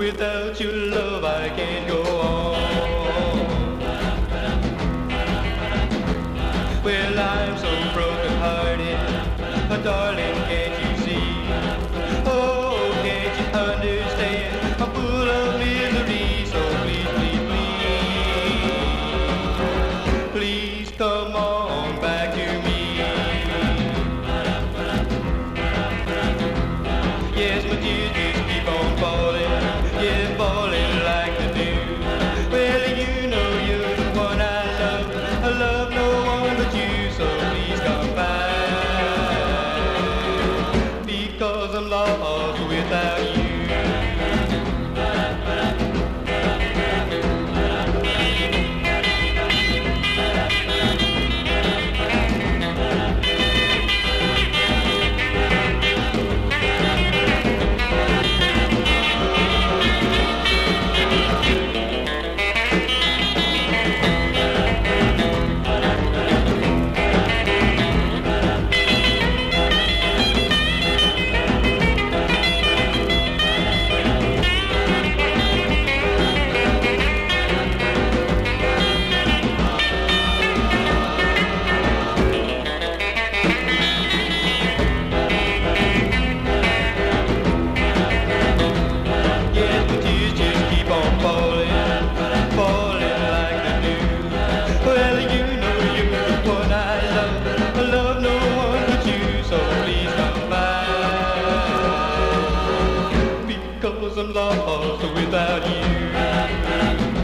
Without your love I can't go on. Well, I'm so broken hearted, darling, can't you see? Oh, can't you understand? I'm full of misery, so please, please, please, please come on back to me. Yes, my tears just keep on falling, yeah, falling like the dew. Well, you know you're the one I love no one but you, so please come back, because I'm lost without you. I'm lost without you.